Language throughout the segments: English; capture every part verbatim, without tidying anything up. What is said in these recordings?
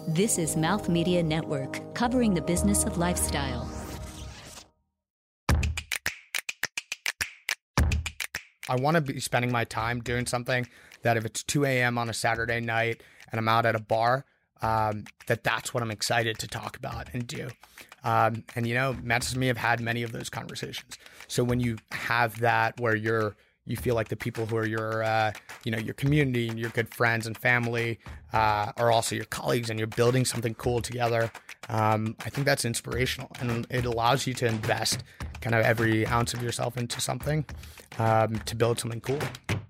This is Mouth Media Network, covering the business of lifestyle. I want to be spending my time doing something that if it's two a.m. on a Saturday night and I'm out at a bar, um, that that's what I'm excited to talk about and do. Um, and, you know, Mantis and me have had many of those conversations. So when you have that where you're, you feel like the people who are your, uh, you know, your community and your good friends and family uh, are also your colleagues and you're building something cool together, um, I think that's inspirational. And it allows you to invest kind of every ounce of yourself into something um, to build something cool.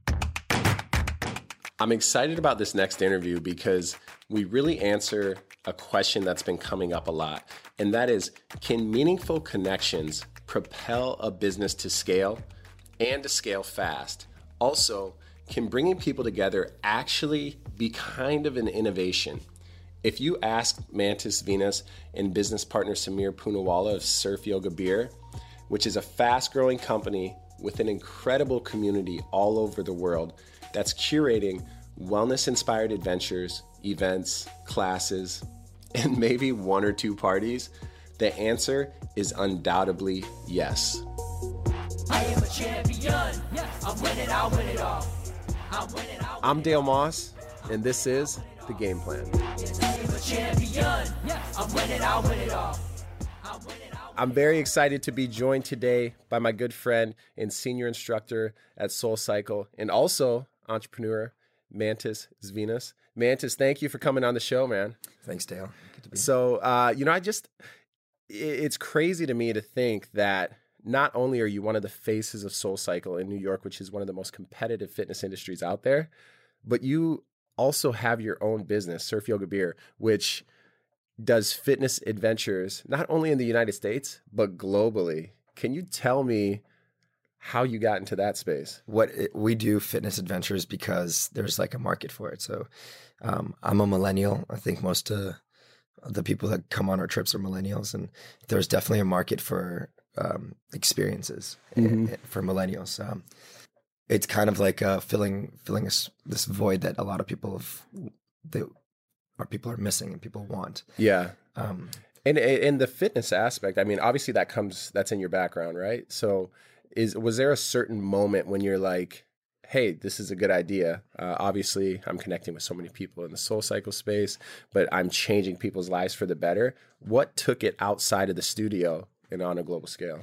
I'm excited about this next interview because we really answer a question that's been coming up a lot, and that is, can meaningful connections propel a business to scale and to scale fast? Also, can bringing people together actually be kind of an innovation? If you ask Mantis Venus and business partner Samir Poonawalla of Surf Yoga Beer, which is a fast-growing company with an incredible community all over the world that's curating wellness-inspired adventures, events, classes, and maybe one or two parties, the answer is undoubtedly yes. I am a champion. I'm winning, I'll win it all. I'm winning, I'll win I'm Dale Moss, and this is The Game Plan. I am a champion. I'm winning, I'll win it all. I'm winning, I'll I'm very excited to be joined today by my good friend and senior instructor at SoulCycle, and also entrepreneur, Mantis Venus. Mantis, thank you for coming on the show, man. Thanks, Dale. Good to be here. So, uh, you know, I just, it's crazy to me to think that not only are you one of the faces of SoulCycle in New York, which is one of the most competitive fitness industries out there, but you also have your own business, Surf Yoga Beer, which does fitness adventures, not only in the United States, but globally. Can you tell me how you got into that space? What it, we do fitness adventures because there's like a market for it. So um, I'm a millennial. I think most of the people that come on our trips are millennials, and there's definitely a market for um, experiences mm-hmm. for millennials. Um, it's kind of like uh, filling filling this, this void that a lot of people have, they, or people are missing and people want. Yeah. Um, and and the fitness aspect, I mean, obviously that comes, that's in your background, right? So is was there a certain moment when you're like, hey, this is a good idea? Uh, obviously, I'm connecting with so many people in the SoulCycle space, but I'm changing people's lives for the better. What took it outside of the studio and on a global scale?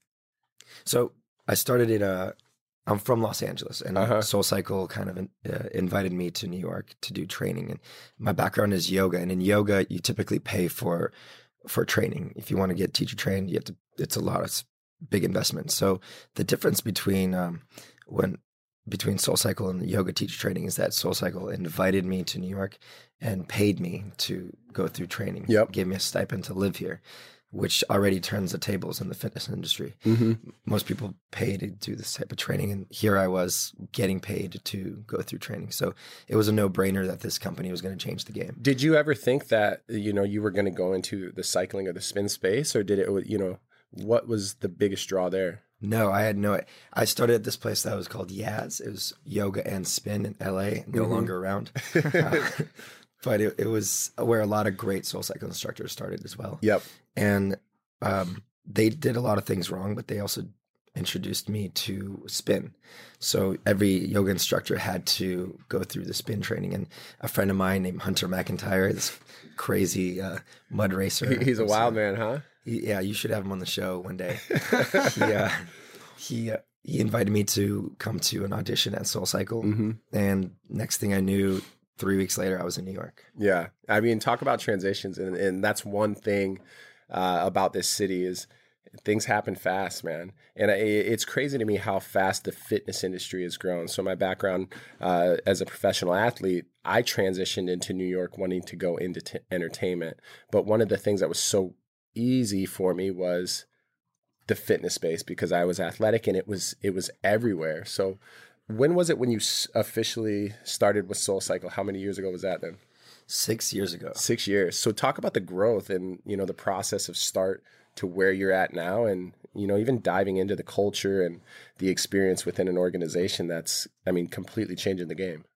So I started in a, I'm from Los Angeles, and uh-huh. SoulCycle kind of uh, invited me to New York to do training. And my background is yoga, and in yoga, you typically pay for for training. If you want to get teacher trained, you have to. It's a lot of big investment. So the difference between um, when between SoulCycle and the yoga teacher training is that SoulCycle invited me to New York and paid me to go through training. Yep. Gave me a stipend to live here, which already turns the tables in the fitness industry. Mm-hmm. Most people pay to do this type of training, and here I was getting paid to go through training. So it was a no-brainer that this company was going to change the game. Did you ever think that, you know, you were going to go into the cycling or the spin space, or did it, you know, what was the biggest draw there? No, I had no. I started at this place that was called Yaz. It was yoga and spin in L A, no mm-hmm. longer around. uh, but it, it was where a lot of great SoulCycle instructors started as well. Yep. And um, they did a lot of things wrong, but they also introduced me to spin. So every yoga instructor had to go through the spin training. And a friend of mine named Hunter McIntyre, this crazy uh, mud racer. He's a wild man, huh? He, yeah, you should have him on the show one day. he uh, he, uh, he invited me to come to an audition at SoulCycle. Mm-hmm. And next thing I knew, three weeks later, I was in New York. Yeah. I mean, talk about transitions. And, and that's one thing uh, about this city is things happen fast, man. And I, it's crazy to me how fast the fitness industry has grown. So my background uh, as a professional athlete, I transitioned into New York wanting to go into t- entertainment. But one of the things that was so easy for me was the fitness space because I was athletic and it was it was everywhere. So when was it when you s- officially started with SoulCycle? How many years ago was that then? Six years ago. Six years. So talk about the growth and, you know, the process of start to where you're at now, and, you know, even diving into the culture and the experience within an organization that's, I mean, completely changing the game.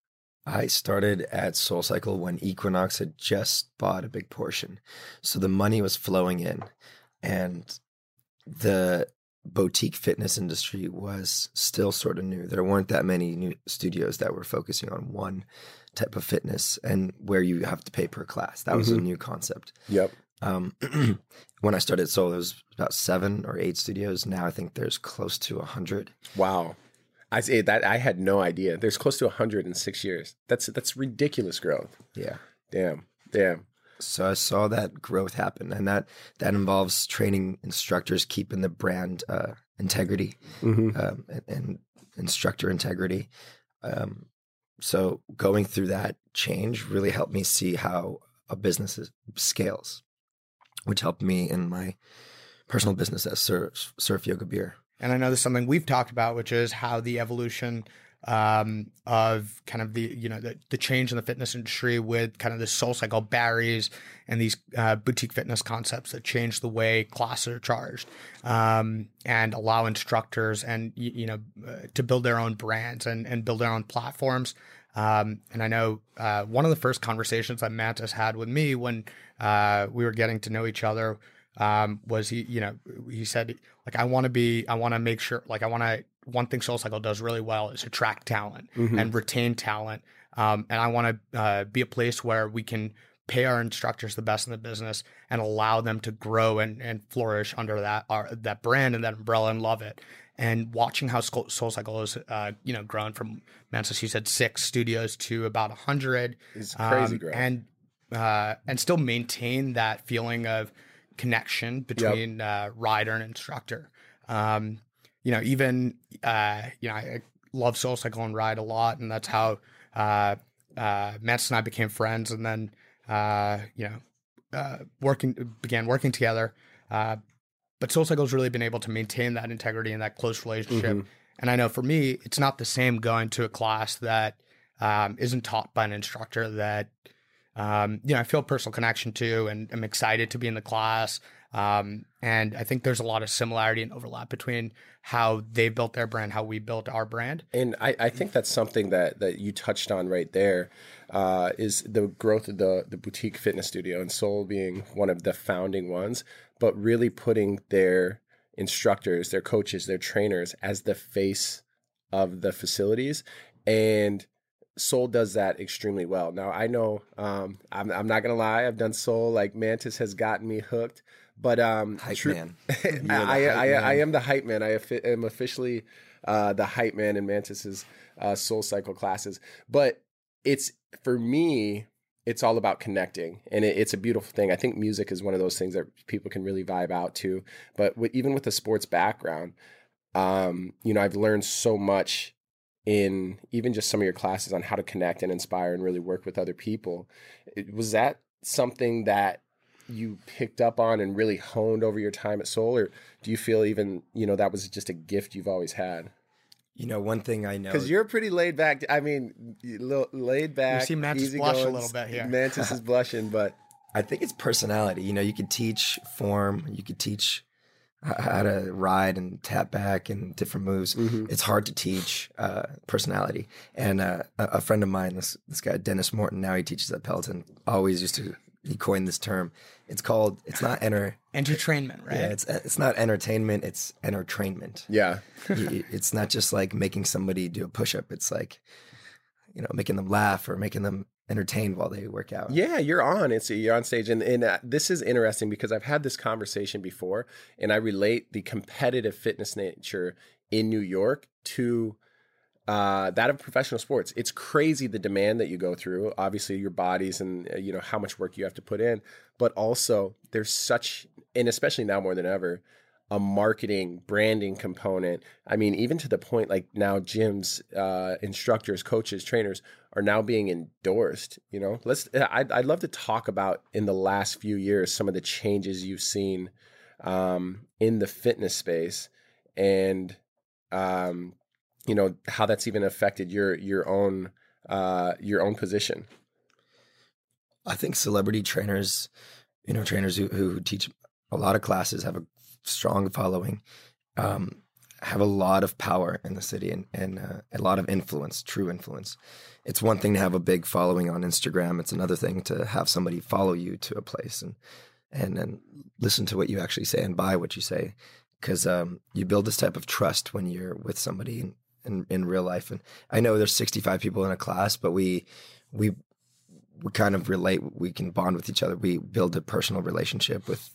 I started at SoulCycle when Equinox had just bought a big portion. So the money was flowing in, and the boutique fitness industry was still sort of new. There weren't that many new studios that were focusing on one type of fitness and where you have to pay per class. That was mm-hmm. a new concept. Yep. Um, when I started Soul, there was about seven or eight studios. Now I think there's close to a hundred. Wow. I say that I had no idea. There's close to a hundred in six years. That's that's ridiculous growth. Yeah. Damn. Damn. So I saw that growth happen, and that that involves training instructors, keeping the brand uh, integrity mm-hmm. um, and, and instructor integrity. Um, so going through that change really helped me see how a business is, scales, which helped me in my personal business as Surf, Surf Yoga Beer. And I know this is something we've talked about, which is how the evolution um, of kind of the, you know, the, the change in the fitness industry with kind of the SoulCycle Barry's and these uh, boutique fitness concepts that change the way classes are charged um, and allow instructors and, you, you know, uh, to build their own brands and, and build their own platforms. Um, and I know uh, one of the first conversations that Mantis had with me when uh, we were getting to know each other um, was he, you know, he said, like, I want to be, I want to make sure, like, I want to, one thing SoulCycle does really well is attract talent mm-hmm. and retain talent. Um, and I want to uh, be a place where we can pay our instructors the best in the business and allow them to grow and, and flourish under that, our, that brand and that umbrella and love it. And watching how SoulCycle has, uh, you know, grown from, Mantis, you said six studios to about a hundred. It's crazy um, growth. And, uh, and still maintain that feeling of connection between yep. uh, rider and instructor. Um, you know, even, uh, you know, I love SoulCycle and ride a lot. And that's how uh, uh, Mantis and I became friends. And then, uh, you know, uh, working, began working together. Uh, but SoulCycle's really been able to maintain that integrity and that close relationship. Mm-hmm. And I know for me, it's not the same going to a class that um, isn't taught by an instructor that, um, you know, I feel a personal connection to and I'm excited to be in the class. Um, and I think there's a lot of similarity and overlap between how they built their brand, how we built our brand. And I, I think that's something that, that you touched on right there, uh, is the growth of the, the boutique fitness studio, and Soul being one of the founding ones, but really putting their instructors, their coaches, their trainers as the face of the facilities. And Soul does that extremely well. Now, I know, um, I'm, I'm not going to lie, I've done Soul, like Mantis has gotten me hooked. But um, hype tr- man. I, I, I, I am the hype man. I am officially uh, the hype man in Mantis's uh, SoulCycle classes. But it's, for me, it's all about connecting, and it, it's a beautiful thing. I think music is one of those things that people can really vibe out to. But with, even with a sports background, um, you know, I've learned so much in even just some of your classes on how to connect and inspire and really work with other people. It, was that something that you picked up on and really honed over your time at Soul, or do you feel even, you know, that was just a gift you've always had? You know, one thing I know, because you're pretty laid back. I mean, laid back. You see Mantis blush a little bit here. Mantis is blushing, but I think it's personality. You know, you could teach form, you could teach how to ride and tap back and different moves. Mm-hmm. It's hard to teach uh, personality. And uh, a friend of mine, this this guy Dennis Morton, now he teaches at Peloton, always used to. He coined this term. It's called, it's not enter... Entertainment, right? Yeah, it's it's not entertainment, it's entertainment. Yeah. It's not just like making somebody do a push-up. It's like, you know, making them laugh or making them entertained while they work out. Yeah, you're on. It's You're on stage. And, and uh, this is interesting because I've had this conversation before, and I relate the competitive fitness nature in New York to Uh, that of professional sports. It's crazy the demand that you go through, obviously your bodies and, uh, you know, how much work you have to put in, but also there's such, and especially now more than ever, a marketing, branding component. I mean, even to the point like now gyms, uh, instructors, coaches, trainers are now being endorsed, you know. Let's, I'd, I'd love to talk about in the last few years, some of the changes you've seen um, in the fitness space and, um, you know, how that's even affected your your own uh, your own position. I think celebrity trainers, you know, trainers who, who teach a lot of classes, have a strong following, um, have a lot of power in the city and, and uh, a lot of influence, true influence. It's one thing to have a big following on Instagram. It's another thing to have somebody follow you to a place and and, and listen to what you actually say and buy what you say. Because um, you build this type of trust when you're with somebody in, in, in real life. And I know there's sixty-five people in a class, but we we we kind of relate. We can bond with each other. We build a personal relationship with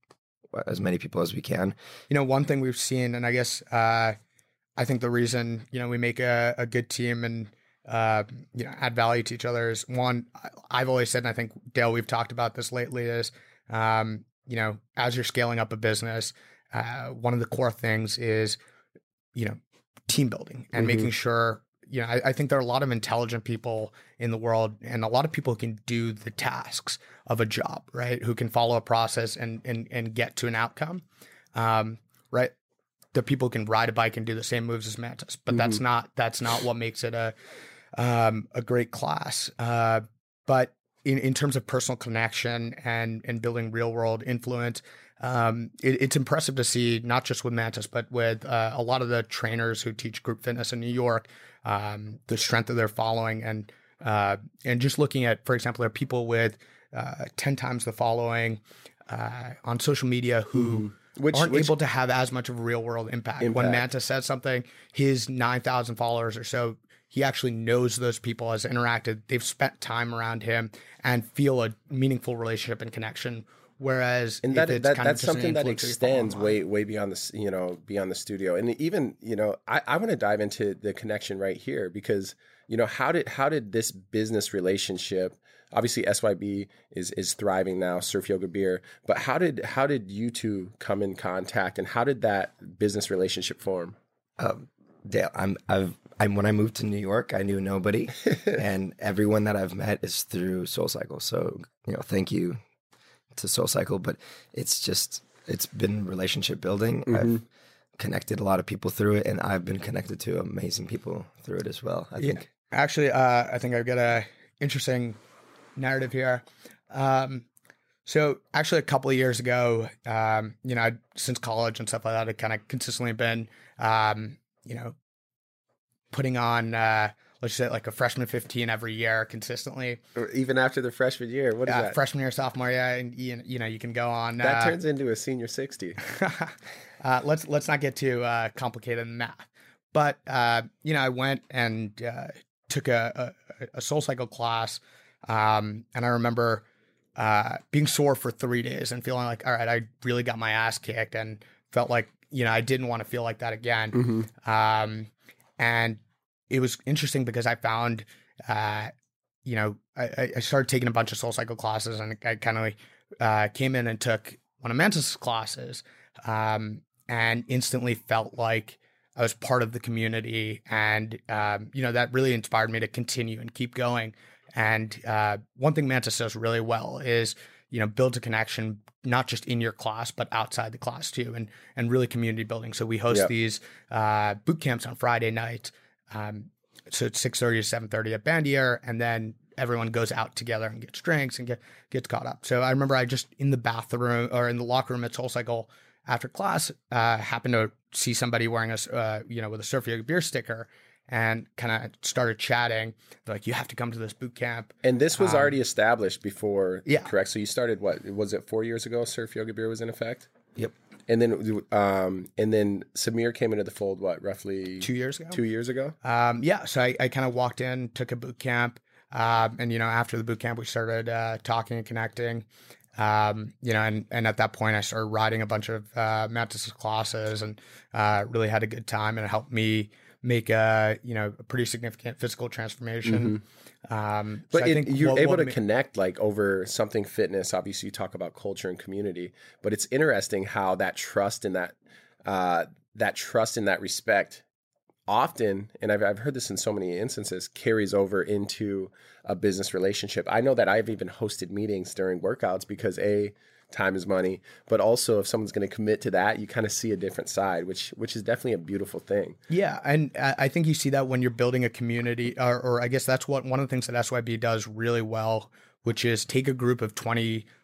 as many people as we can. You know, one thing we've seen, and I guess uh, I think the reason, you know, we make a, a good team and, uh, you know, add value to each other is, one, I've always said, and I think, Dale, we've talked about this lately, is, um, you know, as you're scaling up a business, uh, one of the core things is, you know, team building and mm-hmm. making sure, you know, I, I think there are a lot of intelligent people in the world and a lot of people who can do the tasks of a job, right? Who can follow a process and and, and get to an outcome, um, right? The people who can ride a bike and do the same moves as Mantis, but mm-hmm. that's not that's not what makes it a um, a great class. Uh, but in, in terms of personal connection and and building real world influence, um, it, it's impressive to see, not just with Mantis, but with uh, a lot of the trainers who teach group fitness in New York, um, the strength of their following, and uh, and just looking at, for example, there are people with uh, ten times the following uh, on social media who mm-hmm. which, aren't which, able to have as much of a real world impact. impact. When Mantis says something, his nine thousand followers or so, he actually knows those people, has interacted, they've spent time around him and feel a meaningful relationship and connection. Whereas and that, if it's that kind that's of just something that extends way way beyond the you know beyond the studio. And even you know I, I want to dive into the connection right here, because you know how did how did this business relationship, obviously S Y B is is thriving now, Surf Yoga Beer, but how did how did you two come in contact, and how did that business relationship form? Um, Dale, I'm I've I'm when I moved to New York, I knew nobody, and everyone that I've met is through SoulCycle. So you know, thank you to SoulCycle, but it's just it's been relationship building. Mm-hmm. I've connected a lot of people through it, and I've been connected to amazing people through it as well. I yeah. think actually, uh, I think I've got a interesting narrative here. Um, so actually, a couple of years ago, um, you know, I'd, since college and stuff like that, I'd kind of consistently been, um, you know, putting on. Uh, Let's say like a freshman fifteen every year consistently. Or even after the freshman year. What is uh, that? Freshman year, sophomore year, and you, you know you can go on. That uh, turns into a senior sixty. uh, let's let's not get too uh, complicated in math. But uh, you know, I went and uh, took a, a, a SoulCycle class, um, and I remember uh, being sore for three days and feeling like, all right, I really got my ass kicked, and felt like you know I didn't want to feel like that again. Mm-hmm. Um, and it was interesting because I found, uh, you know, I, I started taking a bunch of SoulCycle classes, and I kind of uh, came in and took one of Mantis' classes, um, and instantly felt like I was part of the community. And, um, you know, that really inspired me to continue and keep going. And uh, one thing Mantis does really well is, you know, builds a connection, not just in your class, but outside the class too, and, and really community building. So we host yep. these uh, boot camps on Friday night. Um, so it's six thirty to seven thirty at Bandier, and then everyone goes out together and gets drinks and get, gets caught up. So I remember I just in the bathroom or in the locker room at SoulCycle after class, uh, happened to see somebody wearing a, uh, you know, with a Surf Yoga Beer sticker, and kind of started chatting. They're like, you have to come to this boot camp. And this was um, already established before, yeah. correct? So you started, what, was it four years ago Surf Yoga Beer was in effect? Yep. And then, um, and then Samir came into the fold. What, roughly two years ago? Two years ago. Um, yeah. So I, I kind of walked in, took a boot camp, um, and you know, after the boot camp, we started uh, talking and connecting. Um, you know, and and at that point, I started riding a bunch of uh, Mantis classes, and uh, really had a good time, and it helped me make a you know a pretty significant physical transformation. Mm-hmm. Um, but so it, I think you're what, able what to ma- connect like over something fitness. Obviously, you talk about culture and community, but it's interesting how that trust and that uh, that trust and that respect often, and I've I've heard this in so many instances, carries over into a business relationship. I know that I've even hosted meetings during workouts because a time is money, but also if someone's going to commit to that, you kind of see a different side, which which is definitely a beautiful thing. Yeah, and I think you see that when you're building a community, or, or I guess that's what one of the things that S Y B does really well, which is take a group of twenty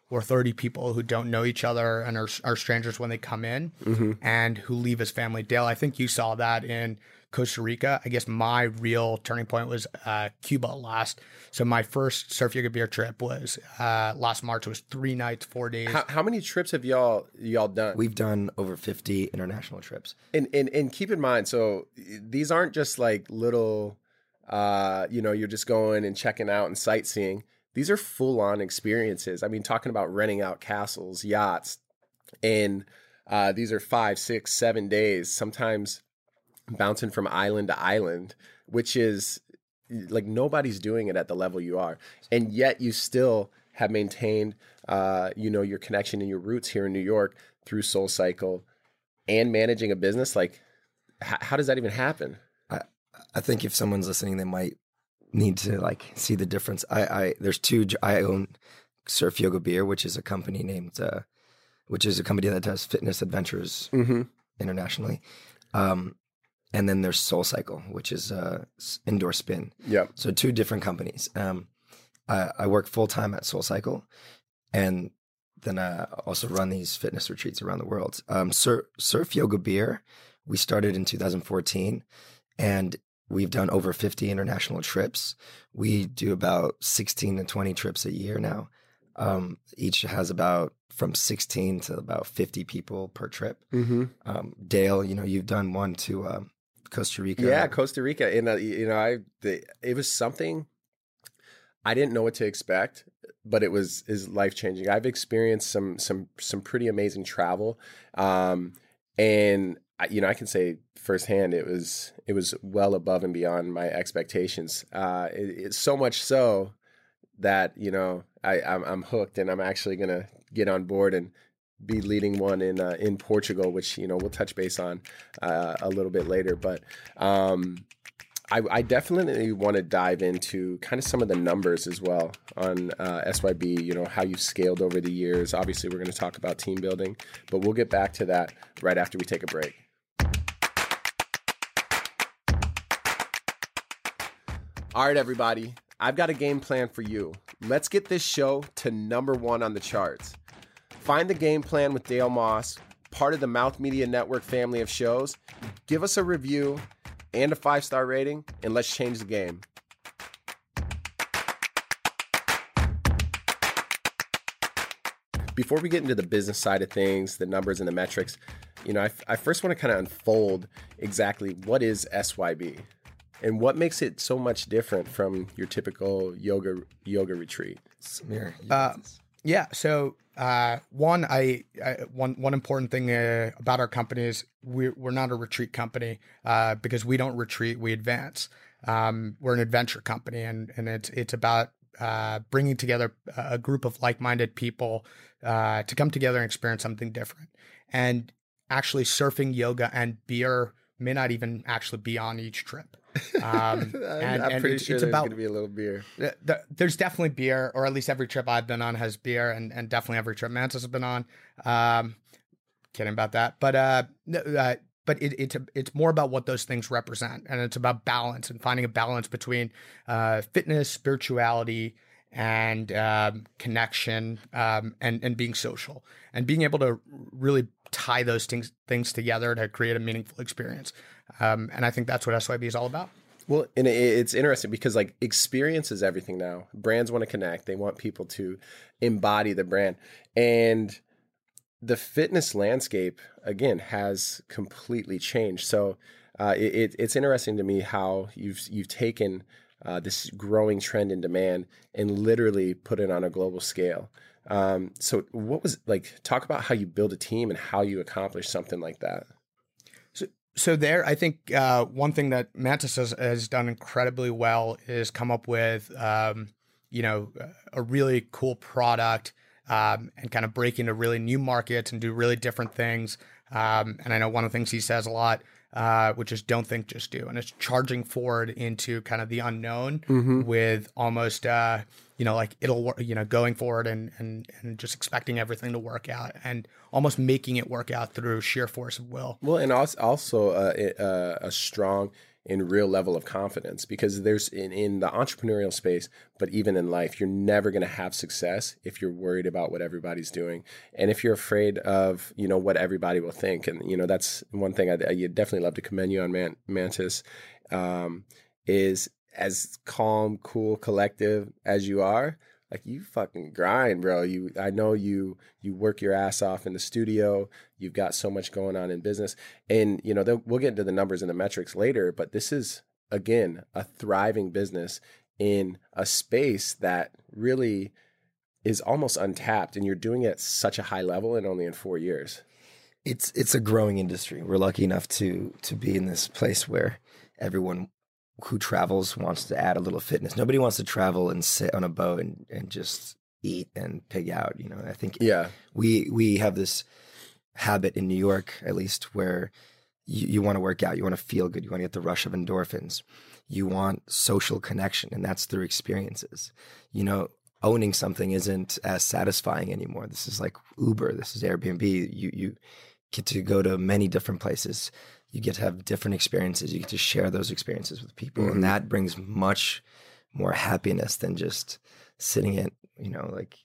or thirty people who don't know each other and are, are strangers when they come in mm-hmm. and who leave as family. Dale, I think you saw that in Costa Rica. I guess my real turning point was uh, Cuba last. So my first Surf Yoga Beer trip was uh, last March. It was three nights, four days. How, how many trips have y'all y'all done? We've done over fifty international trips. And and and keep in mind, so these aren't just like little, uh, you know, you're just going and checking out and sightseeing. These are full on experiences. I mean, talking about renting out castles, yachts, and uh, these are five, six, seven days. Sometimes bouncing from island to island, which is like nobody's doing it at the level you are. And yet you still have maintained, uh, you know, your connection and your roots here in New York through SoulCycle and managing a business. Like, h- how does that even happen? I, I think if someone's listening, they might need to like see the difference. I, I there's two, I own Surf Yoga Beer, which is a company named, uh, which is a company that does fitness adventures mm-hmm. internationally. Um, And then there's SoulCycle, which is uh, indoor spin. Yeah. So two different companies. Um, I, I work full time at SoulCycle, and then I also run these fitness retreats around the world. Um, Sur- Surf Yoga Beer, we started in two thousand fourteen, and we've done over fifty international trips. We do about sixteen to twenty trips a year now. Um, each has about from sixteen to about fifty people per trip. Mm-hmm. Um, Dale, you know, you've done one to um, Costa Rica. Yeah, Costa Rica. And, uh, you know, I the, it was something I didn't know what to expect, but it was is life-changing. I've experienced some some some pretty amazing travel. Um, and, I, you know, I can say firsthand it was it was well above and beyond my expectations. Uh, it, it's so much so that, you know, I, I'm, I'm hooked, and I'm actually going to get on board and be leading one in uh, in Portugal, which, you know, we'll touch base on uh, a little bit later. But um, I, I definitely want to dive into kind of some of the numbers as well on uh, S Y B, you know, how you've scaled over the years. Obviously, we're going to talk about team building, but we'll get back to that right after we take a break. All right, everybody. I've got a game plan for you. Let's get this show to number one on the charts. Find the game plan with Dale Moss, part of the Mouth Media Network family of shows. Give us a review and a five-star rating, and let's change the game. Before we get into the business side of things, the numbers and the metrics, you know, I, I first want to kind of unfold exactly what is S Y B. And what makes it so much different from your typical yoga yoga retreat? Samir, uh, yeah. So uh, one, I, I one one important thing uh, about our company is we're we're not a retreat company uh, because we don't retreat, we advance. Um, we're an adventure company, and and it's it's about uh, bringing together a group of like-minded people uh, to come together and experience something different. And actually, surfing, yoga, and beer may not even actually be on each trip. Um, and, I'm and pretty it's, sure it's there's about, going to be a little beer. The, the, there's definitely beer, or at least every trip I've been on has beer, and, and definitely every trip Mantis has been on. Um, kidding about that, but uh, uh but it, it's a, it's more about what those things represent, and it's about balance and finding a balance between uh, fitness, spirituality, and um, connection, um, and and being social, and being able to really tie those things things together to create a meaningful experience. Um, and I think that's what S Y B is all about. Well, and it's interesting because like experience is everything now. Brands want to connect. They want people to embody the brand. And the fitness landscape, again, has completely changed. So uh, it, it's interesting to me how you've you've taken uh, this growing trend in demand and literally put it on a global scale. Um, so what was like, talk about how you build a team and how you accomplish something like that. So, so there, I think uh, one thing that Mantis has, has done incredibly well is come up with, um, you know, a really cool product um, and kind of break into really new markets and do really different things. Um, and I know one of the things he says a lot, uh, which is don't think, just do. And it's charging forward into kind of the unknown mm-hmm. with almost, uh, you know, like it'll work, you know, going forward and, and, and just expecting everything to work out and almost making it work out through sheer force of will. Well, and also, also uh, a, a strong in real level of confidence, because there's in, in the entrepreneurial space, but even in life, you're never going to have success if you're worried about what everybody's doing. And if you're afraid of, you know, what everybody will think. And, you know, that's one thing I, I definitely love to commend you on, Man, Mantis, um, is as calm, cool, collective as you are, like you fucking grind, bro. You, I know you, you work your ass off in the studio. You've got so much going on in business, and you know, we'll get into the numbers and the metrics later, but this is again, a thriving business in a space that really is almost untapped, and you're doing it at such a high level and only in four years. It's, it's a growing industry. We're lucky enough to, to be in this place where everyone who travels wants to add a little fitness. Nobody wants to travel and sit on a boat and, and just eat and pig out. You know, I think yeah. we we have this habit in New York, at least, where you, you want to work out, you want to feel good, you want to get the rush of endorphins, you want social connection, and that's through experiences. You know, owning something isn't as satisfying anymore. This is like Uber, this is Airbnb. You you get to go to many different places. You get to have different experiences. You get to share those experiences with people. Mm-hmm. And that brings much more happiness than just sitting in, you know, like,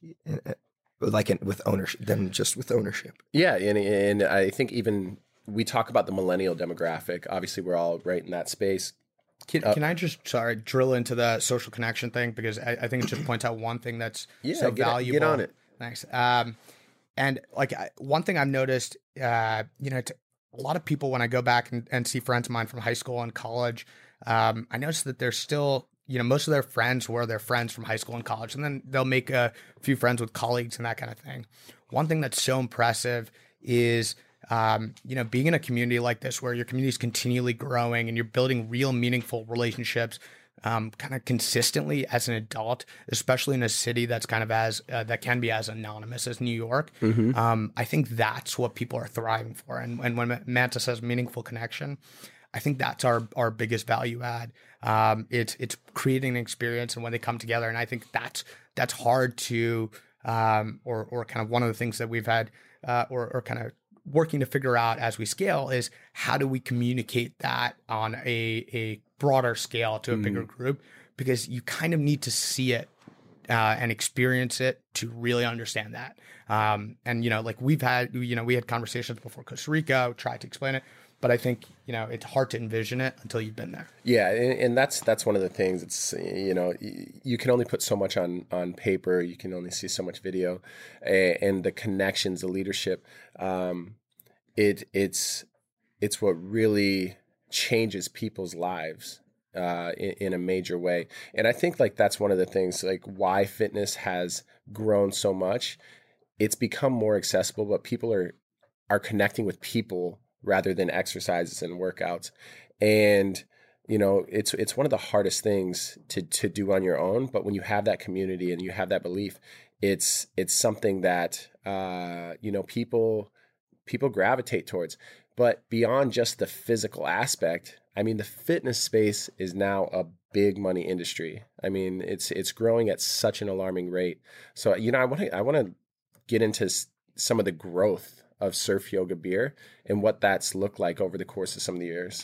like in, with ownership, than just with ownership. Yeah. And, and I think even we talk about the millennial demographic. Obviously, we're all right in that space. Can, uh, can I just, sorry, drill into the social connection thing? Because I, I think it just points out one thing that's yeah, so get valuable. Get on it. Thanks. Um, and like I, one thing I've noticed, uh, you know, it's, a lot of people, when I go back and, and see friends of mine from high school and college, um, I notice that they're still, you know, most of their friends were their friends from high school and college, and then they'll make a few friends with colleagues and that kind of thing. One thing that's so impressive is, um, you know, being in a community like this where your community is continually growing and you're building real meaningful relationships um, kind of consistently as an adult, especially in a city that's kind of as, uh, that can be as anonymous as New York. Mm-hmm. Um, I think that's what people are thriving for. And, and when Mantis says meaningful connection, I think that's our, our biggest value add. Um, it's, it's creating an experience and when they come together. And I think that's, that's hard to, um, or, or kind of one of the things that we've had, uh, or, or kind of working to figure out as we scale is how do we communicate that on a, a broader scale to a mm. bigger group, because you kind of need to see it uh, and experience it to really understand that. Um, and, you know, like we've had, you know, we had conversations before Costa Rica, tried to explain it, but I think, you know, it's hard to envision it until you've been there. Yeah. And, and that's, that's one of the things. It's, you know, you can only put so much on, on paper. You can only see so much video, and the connections, the leadership, um, it it's, it's what really changes people's lives uh, in, in a major way. And I think like that's one of the things, like why fitness has grown so much. It's become more accessible, but people are, are connecting with people rather than exercises and workouts. And, you know, it's, it's one of the hardest things to, to do on your own. But when you have that community and you have that belief, it's, it's something that, uh, you know, people, people gravitate towards. But beyond just the physical aspect, I mean, the fitness space is now a big money industry. I mean, it's it's growing at such an alarming rate. So, you know, I want to I want to get into some of the growth of Surf Yoga Beer and what that's looked like over the course of some of the years.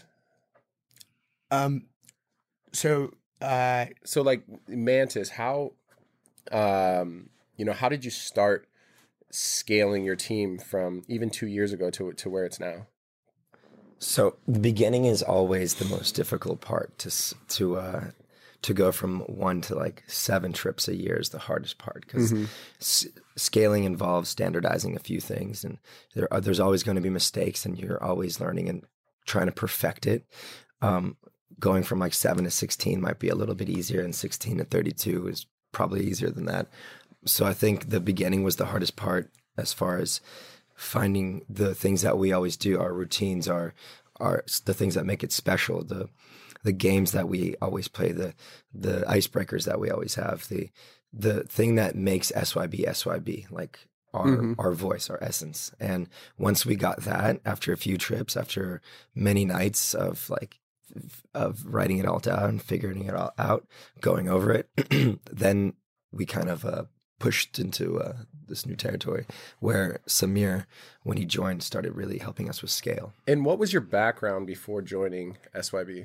Um, so, uh, so like Mantis, how, um, you know, how did you start scaling your team from even two years ago to to where it's now? So the beginning is always the most difficult part. To to uh, to go from one to like seven trips a year is the hardest part, because mm-hmm. s- scaling involves standardizing a few things, and there are, there's always going to be mistakes, and you're always learning and trying to perfect it. Um, going from like seven to sixteen might be a little bit easier, and sixteen to thirty-two is probably easier than that. So I think the beginning was the hardest part, as far as finding the things that we always do, our routines, our, our the things that make it special, the the games that we always play, the the icebreakers that we always have, the the thing that makes S Y B S Y B, like our mm-hmm. our voice, our essence. And once we got that, after a few trips, after many nights of like of writing it all down and figuring it all out, going over it, then we kind of uh, pushed into uh, this new territory where Samir, when he joined, started really helping us with scale. And what was your background before joining S Y B?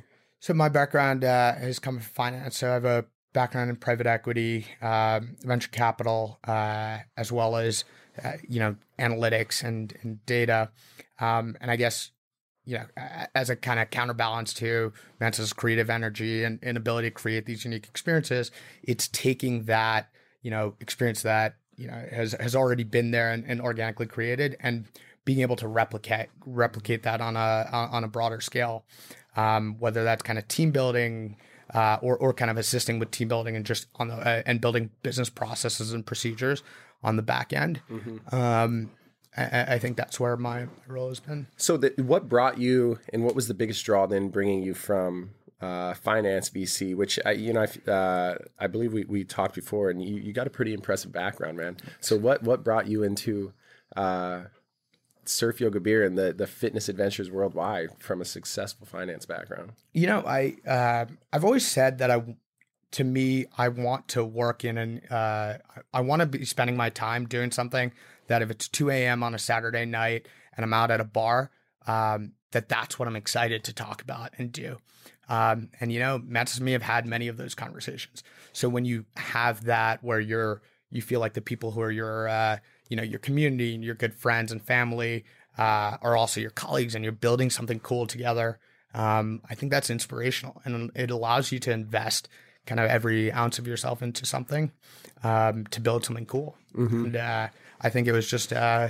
So my background uh, has come from finance. So I have a background in private equity, uh, venture capital, uh, as well as, uh, you know, analytics and, and data. Um, and I guess, you know, as a kind of counterbalance to Manta's creative energy and, and ability to create these unique experiences, it's taking that, you know, experience that, you know, has, has already been there and, and organically created, and being able to replicate, replicate that on a, on a broader scale. Um, whether that's kind of team building, uh, or, or kind of assisting with team building and just on the, uh, and building business processes and procedures on the back end. Mm-hmm. Um, I, I think that's where my role has been. So the, what brought you, and what was the biggest draw then bringing you from uh, finance V C, which I, you know, I, uh, I believe we, we talked before, and you, you got a pretty impressive background, man. So what, what brought you into, uh, Surf Yoga Beer and the, the fitness adventures worldwide from a successful finance background? You know, I, uh, I've always said that I, to me, I want to work in an, uh, I want to be spending my time doing something that if it's two a.m. on a Saturday night and I'm out at a bar, um, that that's what I'm excited to talk about and do. Um, and, you know, Mantas and me have had many of those conversations. So when you have that where you're, you feel like the people who are your, uh, you know, your community and your good friends and family uh, are also your colleagues, and you're building something cool together. Um, I think that's inspirational, and it allows you to invest kind of every ounce of yourself into something um, to build something cool. Mm-hmm. And uh, I think it was just uh,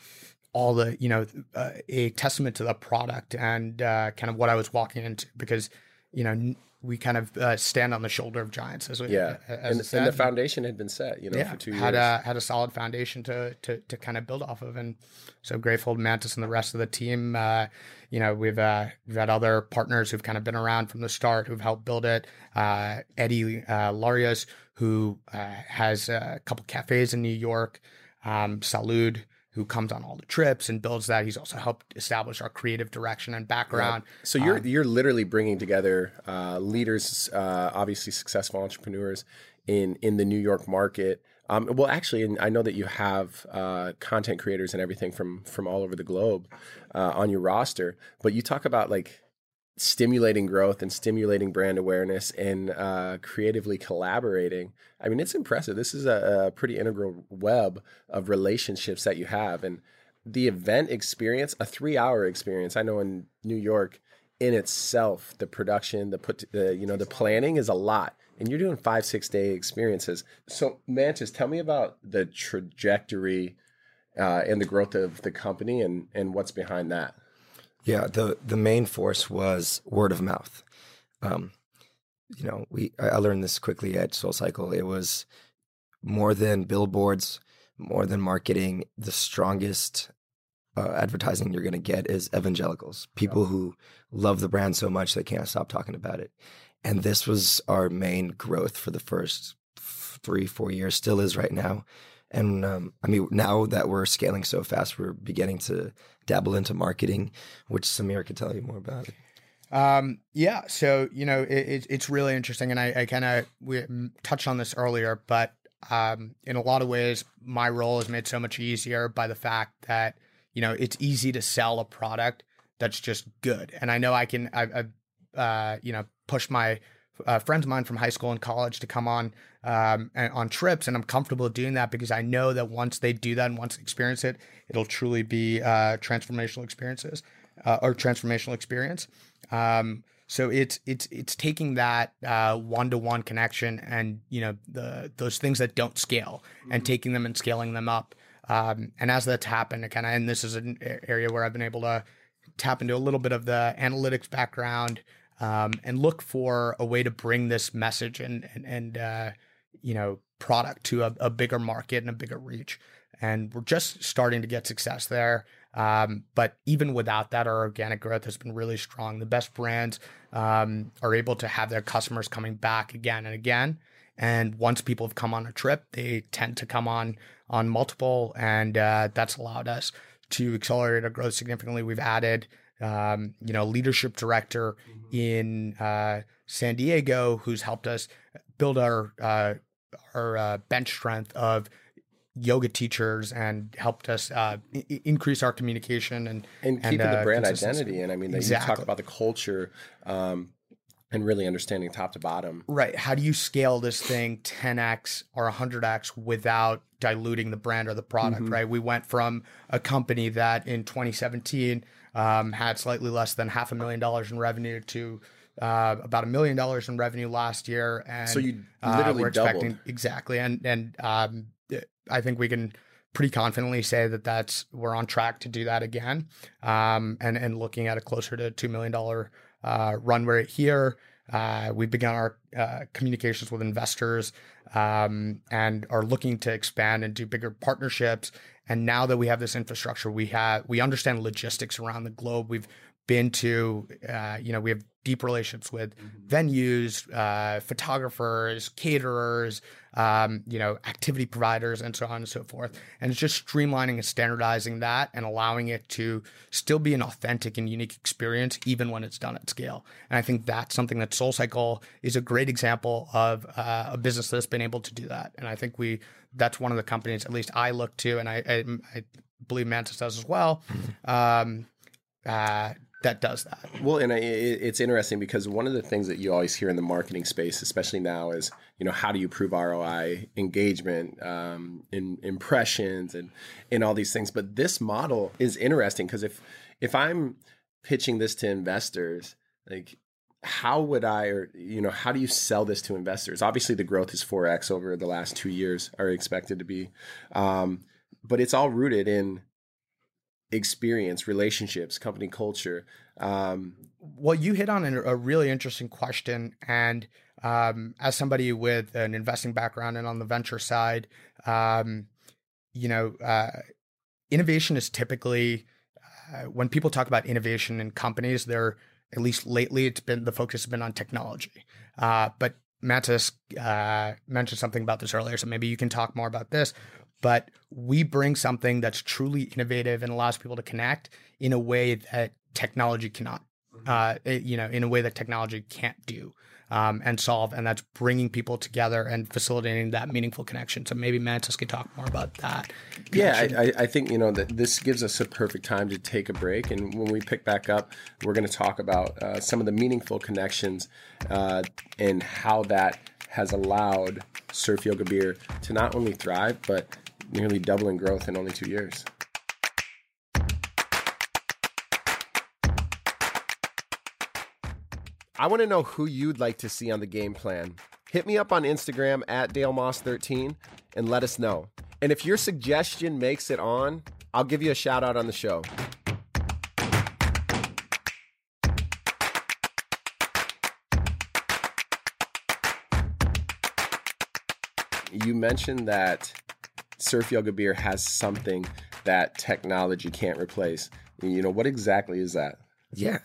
all the, you know, uh, a testament to the product and uh, kind of what I was walking into, because, you know, we kind of uh, stand on the shoulder of giants, as we, yeah, as and, and the foundation had been set, you know, yeah, for two had years. a had a solid foundation to to to kind of build off of, and so grateful to Mantas and the rest of the team. Uh, you know, we've uh, we've had other partners who've kind of been around from the start who've helped build it. Uh, Eddie uh, Larios, who uh, has a couple cafes in New York. Um, Salud, who comes on all the trips and builds that. He's also helped establish our creative direction and background. Yeah. So you're um, you're literally bringing together uh, leaders, uh, obviously successful entrepreneurs in in the New York market. Um, well, actually, and I know that you have uh, content creators and everything from from all over the globe uh, on your roster. But you talk about like stimulating growth and stimulating brand awareness and uh, creatively collaborating. I mean, it's impressive. This is a, a pretty integral web of relationships that you have. And the event experience, a three hour experience, I know in New York in itself, the production, the put, the, you know, the planning is a lot. And you're doing five, six day experiences. So Mantas, tell me about the trajectory uh, and the growth of the company and, and what's behind that. Yeah, the the main force was word of mouth. Um, you know, we I learned this quickly at SoulCycle. It was more than billboards, more than marketing. The strongest uh, advertising you're going to get is evangelicals, people who love the brand so much they can't stop talking about it. And this was our main growth for the first three, four years, still is right now. And um, I mean, now that we're scaling so fast, we're beginning to dabble into marketing, which Samir could tell you more about it. Um, yeah. So, you know, it, it, it's really interesting. And I, I kind of, we touched on this earlier, but um, in a lot of ways, my role is made so much easier by the fact that, you know, it's easy to sell a product that's just good. And I know I can, I, I uh, you know, push my uh, friends of mine from high school and college to come on um, on trips, and I'm comfortable doing that because I know that once they do that and once they experience it, it'll truly be uh, transformational experiences uh, or transformational experience. Um, so it's it's it's taking that uh, one-to-one connection and, you know, the those things that don't scale mm-hmm. and taking them and scaling them up. Um, and as that's happened, it kind of, and this is an area where I've been able to tap into a little bit of the analytics background. Um, and look for a way to bring this message and, and, and uh, you know, product to a, a bigger market and a bigger reach. And we're just starting to get success there. Um, but even without that, our organic growth has been really strong. The best brands um, are able to have their customers coming back again and again. And once people have come on a trip, they tend to come on on multiple. And uh, that's allowed us to accelerate our growth significantly. We've added Um, you know, leadership director mm-hmm. in uh, San Diego, who's helped us build our uh, our uh, bench strength of yoga teachers and helped us uh, I- increase our communication and and keeping and, uh, the brand identity. And I mean, exactly. you talk about the culture. Um, And really understanding top to bottom. Right. How do you scale this thing ten x or one hundred x without diluting the brand or the product, mm-hmm. right? We went from a company that in twenty seventeen um, had slightly less than half a million dollars in revenue to uh, about a million dollars in revenue last year. And so you literally uh, we're expecting, doubled. Exactly. And, and um, I think we can pretty confidently say that that's, we're on track to do that again. Um, and, and looking at a closer to two million dollars Uh, run rate here. Uh, we've begun our uh, communications with investors um, and are looking to expand and do bigger partnerships. And now that we have this infrastructure, we have we understand logistics around the globe. We've been to, uh, you know, we have deep relations with mm-hmm. venues, uh, photographers, caterers, um, you know, activity providers, and so on and so forth. And it's just streamlining and standardizing that and allowing it to still be an authentic and unique experience, even when it's done at scale. And I think that's something that SoulCycle is a great example of uh, a business that's been able to do that. And I think we, that's one of the companies, at least I look to, and I, I, I believe Mantis does as well. Mm-hmm. Um, uh, that does that. Well, and it's interesting because one of the things that you always hear in the marketing space, especially now, is, you know, how do you prove R O I, engagement, um, in, impressions, and and all these things. But this model is interesting because if if I'm pitching this to investors, like, how would I, or, you know, how do you sell this to investors? Obviously, the growth is four x over the last two years, are expected to be, um, but it's all rooted in experience, relationships, company culture. Um, well, you hit on a really interesting question. And um, as somebody with an investing background and on the venture side, um, you know, uh, innovation is typically, uh, when people talk about innovation in companies, they're, at least lately, it's been, the focus has been on technology. Uh, but Mantis uh, mentioned something about this earlier, so maybe you can talk more about this. But we bring something that's truly innovative and allows people to connect in a way that technology cannot, uh, it, you know, in a way that technology can't do um, and solve. And that's bringing people together and facilitating that meaningful connection. So maybe Mantis can talk more about that. Yeah, I, I think, you know, that this gives us a perfect time to take a break. And when we pick back up, we're going to talk about uh, some of the meaningful connections uh, and how that has allowed Surf Yoga Beer to not only thrive, but nearly double in growth in only two years. I want to know who you'd like to see on the game plan. Hit me up on Instagram at Dale Moss thirteen and let us know. And if your suggestion makes it on, I'll give you a shout out on the show. You mentioned that Surf Yoga Beer has something that technology can't replace. You know, what exactly is that? Yeah,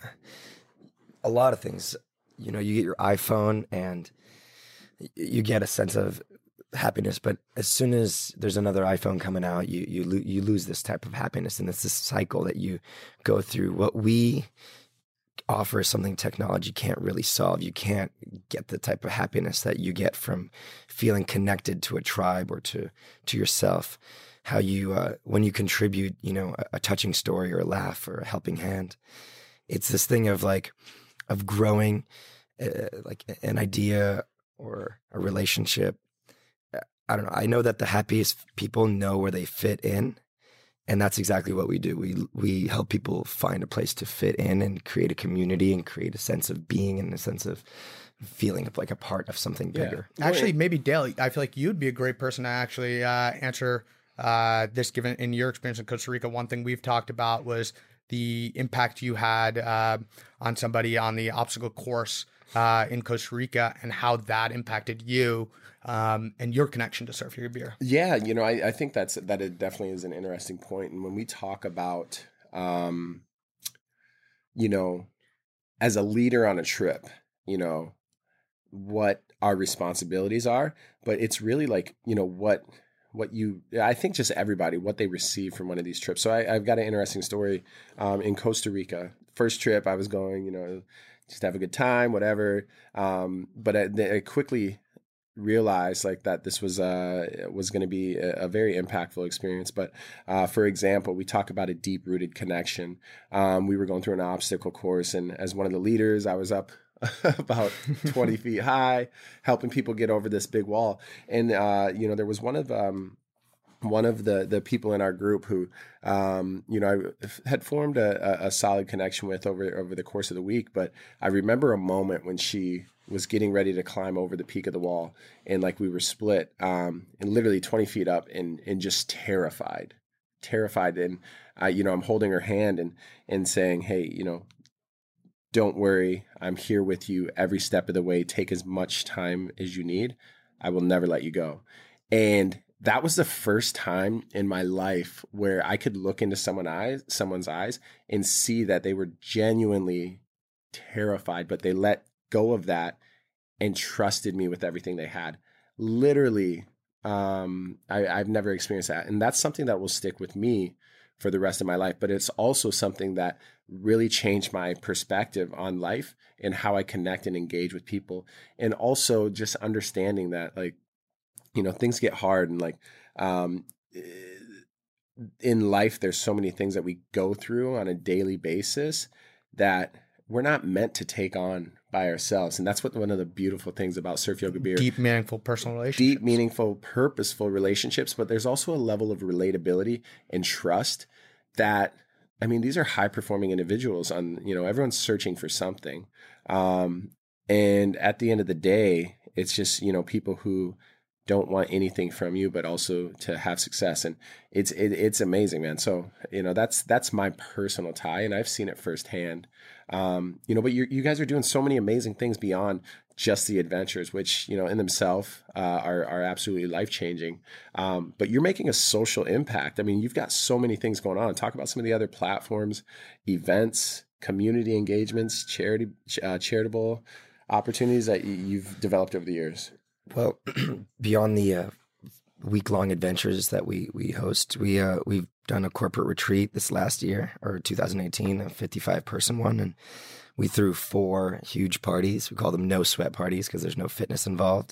a lot of things. You know, you get your iPhone and you get a sense of happiness, but as soon as there's another iPhone coming out, you you lo- you lose this type of happiness, and it's this cycle that you go through. What we offer is something technology can't really solve. You can't get the type of happiness that you get from feeling connected to a tribe or to to yourself. How you uh, when you contribute, you know, a, a touching story or a laugh or a helping hand. It's this thing of like of growing, uh, like an idea or a relationship. I don't know. I know that the happiest people know where they fit in. And that's exactly what we do. We we help people find a place to fit in and create a community and create a sense of being and a sense of feeling like a part of something bigger. Yeah. Actually, maybe Dale, I feel like you'd be a great person to actually uh, answer uh, this, given in your experience in Costa Rica. One thing we've talked about was the impact you had uh, on somebody on the obstacle course uh, in Costa Rica and how that impacted you. Um, and your connection to Surf Yoga Beer. Yeah, you know, I, I think that's that it definitely is an interesting point. And when we talk about, um, you know, as a leader on a trip, you know, what our responsibilities are, but it's really like, you know, what what you, I think just everybody, what they receive from one of these trips. So I, I've got an interesting story um, in Costa Rica. First trip I was going, you know, just have a good time, whatever. Um, but I, I quickly realized like that this was uh was going to be a, a very impactful experience. But uh for example, we talk about a deep rooted connection. Um we were going through an obstacle course, and as one of the leaders, I was up about twenty feet high, helping people get over this big wall. And, uh, you know, there was one of, um, one of the, the people in our group who, um, you know, I had formed a, a solid connection with over, over the course of the week. But I remember a moment when she was getting ready to climb over the peak of the wall, and like we were split, um, and literally twenty feet up, and, and just terrified, terrified. And, uh, you know, I'm holding her hand and, and saying, hey, you know, don't worry. I'm here with you every step of the way. Take as much time as you need. I will never let you go. And that was the first time in my life where I could look into someone eyes, someone's eyes and see that they were genuinely terrified, but they let go of that and trusted me with everything they had. Literally, um, I, I've never experienced that. And that's something that will stick with me for the rest of my life. But it's also something that really changed my perspective on life and how I connect and engage with people. And also just understanding that, like, you know, things get hard, and like, um, in life, there's so many things that we go through on a daily basis that we're not meant to take on by ourselves. And that's what one of the beautiful things about Surf Yoga Beer. Deep, meaningful personal relationships. Deep, meaningful, purposeful relationships. But there's also a level of relatability and trust that, I mean, these are high performing individuals on, you know, everyone's searching for something. Um, and at the end of the day, it's just, you know, people who don't want anything from you, but also to have success. And it's, it, it's amazing, man. So, you know, that's, that's my personal tie, and I've seen it firsthand. Um, you know, but you you guys are doing so many amazing things beyond just the adventures, which, you know, in themselves, uh, are, are absolutely life-changing. Um, but you're making a social impact. I mean, you've got so many things going on. Talk about some of the other platforms, events, community engagements, charity, uh, charitable opportunities that you've developed over the years. Well, beyond the uh, week-long adventures that we we host, we uh, we've done a corporate retreat this last year, or two thousand eighteen, a fifty-five person one, and we threw four huge parties. We call them no sweat parties because there's no fitness involved.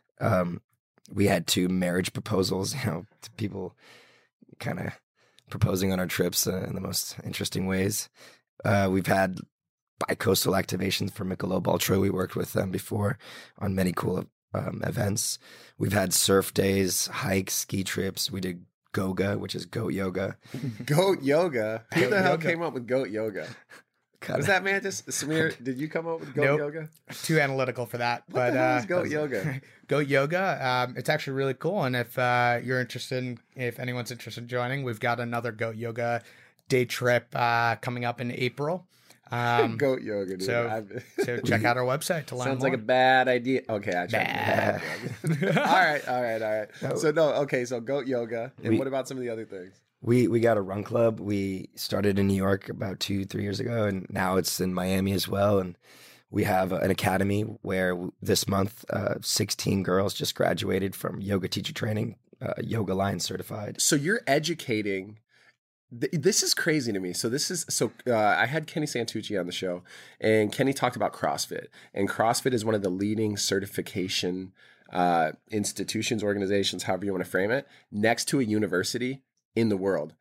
Um, we had two marriage proposals, you know, to people kind of proposing on our trips uh, in the most interesting ways. Uh, we've had bi-coastal activations for Michelob Ultra. We worked with them before on many cool um, events. We've had surf days, hikes, ski trips. We did Goga, which is goat yoga. Goat yoga? Who Goat the hell yoga. came up with goat yoga? Kinda. Was that Mantis? Samir, did you come up with goat Nope. yoga? Too analytical for that. What but the hell uh, is goat yoga? Goat yoga. Um, it's actually really cool. And if uh, you're interested, in, if anyone's interested in joining, we've got another goat yoga day trip uh, coming up in April. Um, Goat yoga, dude. so, I've- so check out our website to learn Sounds more. like a bad idea. Okay, I tried. Bad. all right, all right, all right. No. So no, okay. So goat yoga, and We- what about some of the other things? We we got a run club. We started in New York about two, three years ago, and now it's in Miami as well. And we have an academy where w- this month, uh, sixteen girls just graduated from yoga teacher training, uh, Yoga Line certified. So you're educating. th- This is crazy to me. So this is so. Uh, I had Kenny Santucci on the show, and Kenny talked about CrossFit, and CrossFit is one of the leading certification uh, institutions, organizations, however you want to frame it, next to a university in the world.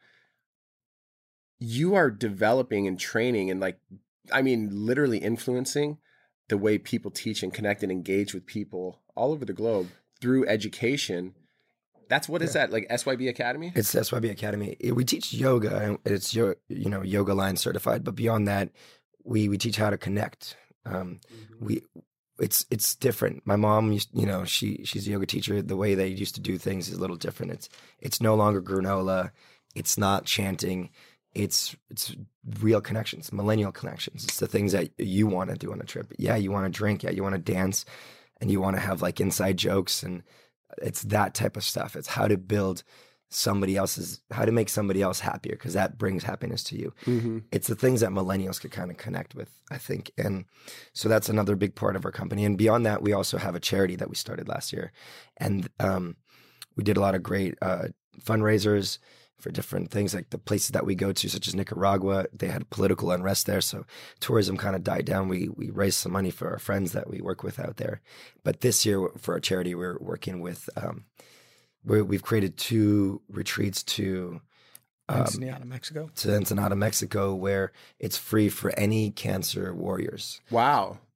You are developing and training and, like, I mean, literally influencing the way people teach and connect and engage with people all over the globe through education. That's what is that, like S Y B Academy? It's S Y B Academy. It- We teach yoga, and it's yo- you know Yoga Line certified. But beyond that, we we teach how to connect. Um, we it's it's different. My mom, used, you know, she she's a yoga teacher. The way they used to do things is a little different. It's it's no longer granola. It's not chanting. It's it's real connections, millennial connections. It's the things that you want to do on a trip. Yeah, you want to drink. Yeah, you want to dance, and you want to have like inside jokes, and it's that type of stuff. It's how to build somebody else's, how to make somebody else happier, because that brings happiness to you. Mm-hmm. It's the things that millennials could kind of connect with, I think. And so that's another big part of our company. And beyond that, we also have a charity that we started last year. And um, we did a lot of great uh, fundraisers for different things, like the places that we go to, such as Nicaragua. They had political unrest there, so tourism kind of died down. We we raised some money for our friends that we work with out there. But this year, for our charity, we're working with, um, we're, we've created two retreats to um, Ensenada, Mexico. to Ensenada, Mexico, where it's free for any cancer warriors. Wow.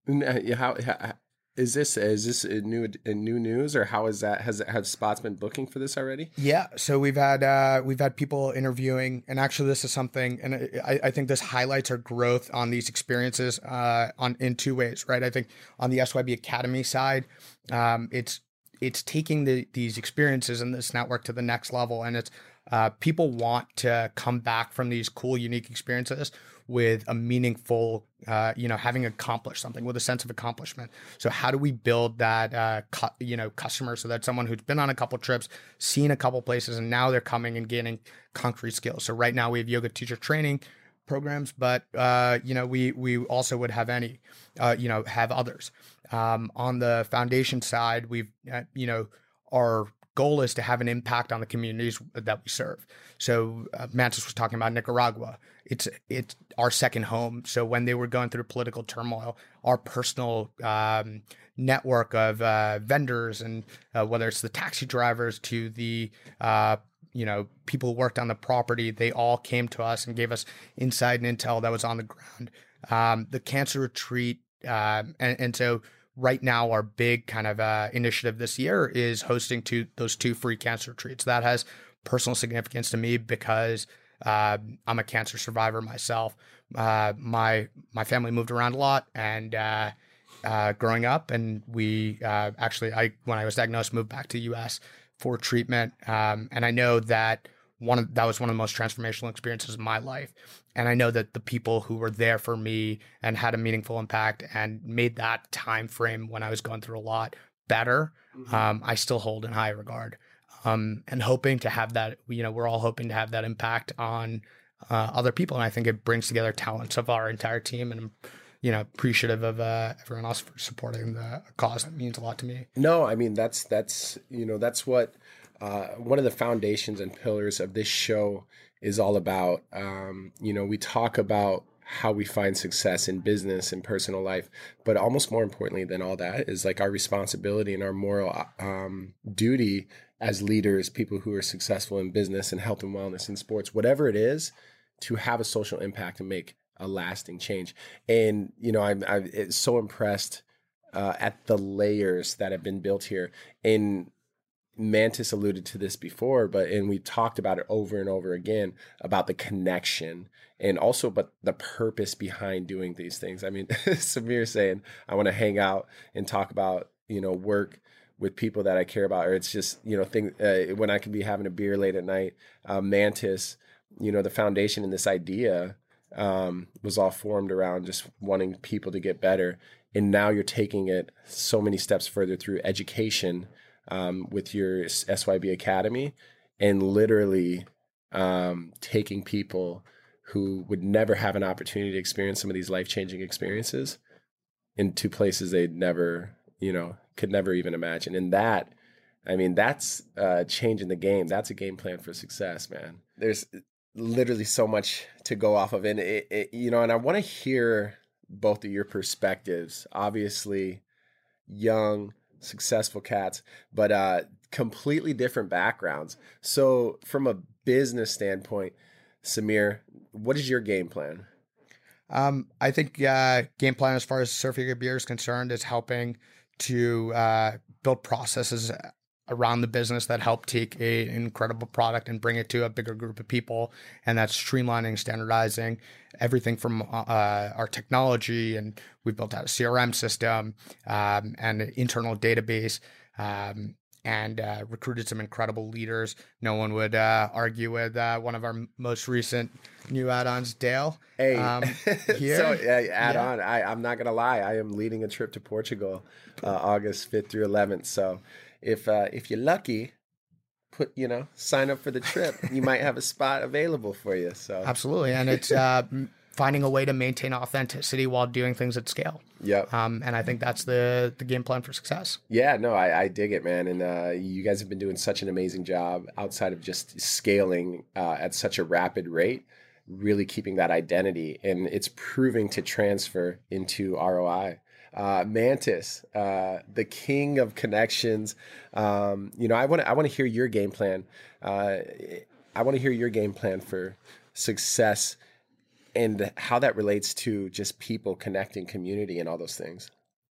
How, how is this? Is this a new a new news, or how is that? Has have spots been booking for this already? Yeah, so we've had uh, we've had people interviewing, and actually, this is something, and I, I think this highlights our growth on these experiences uh, on in two ways, right? I think on the S Y B Academy side, um, it's it's taking the these experiences and this network to the next level, and it's uh, people want to come back from these cool, unique experiences with a meaningful, uh, you know, having accomplished something with a sense of accomplishment. So how do we build that, uh, cu- you know, customer so that someone who's been on a couple trips, seen a couple places, and now they're coming and gaining concrete skills. So right now we have yoga teacher training programs, but, uh, you know, we, we also would have any, uh, you know, have others. Um, on the foundation side, we've, uh, you know, our goal is to have an impact on the communities that we serve. So uh, Mantis was talking about Nicaragua. It's it's our second home. So when they were going through political turmoil, our personal um, network of uh, vendors and uh, whether it's the taxi drivers to the uh, you know people who worked on the property, they all came to us and gave us insight and intel that was on the ground. Um, the cancer retreat, um, and, and so. Right now, our big kind of uh, initiative this year is hosting two those two free cancer retreats. That has personal significance to me because uh, I'm a cancer survivor myself. Uh, my my family moved around a lot, and uh, uh, growing up, and we uh, actually, I when I was diagnosed, moved back to the U S for treatment, um, and I know that one of that was one of the most transformational experiences of my life. And I know that the people who were there for me and had a meaningful impact and made that time frame when I was going through a lot better, mm-hmm. um, I still hold in high regard. Um, and hoping to have that, you know, we're all hoping to have that impact on uh, other people. And I think it brings together talents of our entire team. And I'm, you know, appreciative of uh, everyone else for supporting the cause. That means a lot to me. No, I mean, that's, that's, you know, that's what, uh, one of the foundations and pillars of this show is all about. Um, you know, we talk about how we find success in business and personal life, but almost more importantly than all that is like our responsibility and our moral um, duty as leaders, people who are successful in business and health and wellness and sports, whatever it is, to have a social impact and make a lasting change. And, you know, I'm, I'm so impressed uh, at the layers that have been built here. And Mantis alluded to this before, but and we talked about it over and over again about the connection and also but the purpose behind doing these things. I mean, Samir saying, I want to hang out and talk about, you know, work with people that I care about, or it's just, you know, thing uh, when I can be having a beer late at night. Uh, Mantis, you know, the foundation in this idea um, was all formed around just wanting people to get better. And now you're taking it so many steps further through education Um, with your S Y B Academy and literally um, taking people who would never have an opportunity to experience some of these life-changing experiences into places they'd never, you know, could never even imagine. And that, I mean, that's uh, changing the game. That's a game plan for success, man. There's literally so much to go off of. And, it, it, you know, and I want to hear both of your perspectives. Obviously, young, successful cats, but uh, completely different backgrounds. So from a business standpoint, Samir, what is your game plan? Um, I think uh, game plan as far as Surfing Good Beer is concerned is helping to uh, build processes around the business that help take a, an incredible product and bring it to a bigger group of people. And that's streamlining, standardizing everything from uh, our technology. And we've built out a C R M system um, and an internal database um, and uh, recruited some incredible leaders. No one would uh, argue with uh, one of our most recent new add-ons, Dale. Hey, um, here. so uh, add yeah. on. I, I'm not going to lie. I am leading a trip to Portugal uh, August fifth through eleventh. So If uh, if you're lucky, put you know sign up for the trip. You might have a spot available for you. So absolutely, and it's uh, finding a way to maintain authenticity while doing things at scale. Yeah, um, and I think that's the the game plan for success. Yeah, no, I, I dig it, man. And uh, you guys have been doing such an amazing job outside of just scaling uh, at such a rapid rate. Really keeping that identity, and it's proving to transfer into R O I. Uh, Mantis, uh, the king of connections. Um, you know, I want to, I want to hear your game plan. Uh, I want to hear your game plan for success and how that relates to just people connecting, community, and all those things.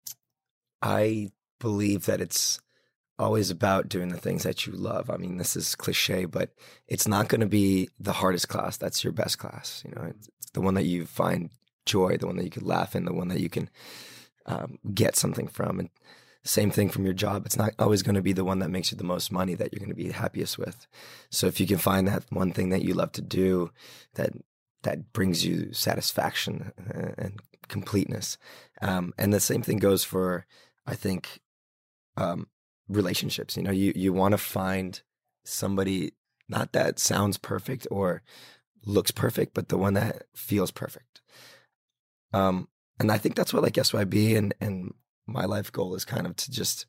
I believe that it's always about doing the things that you love. I mean, this is cliche, but it's not going to be the hardest class. That's your best class. You know, it's the one that you find joy, the one that you can laugh in, the one that you can um, get something from. And same thing from your job. It's not always going to be the one that makes you the most money that you're going to be happiest with. So if you can find that one thing that you love to do, that that brings you satisfaction and completeness. Um, and the same thing goes for, I think, um, relationships. You know, you, you want to find somebody, not that sounds perfect or looks perfect, but the one that feels perfect. Um, and I think that's what like S Y B and, and my life goal is kind of to just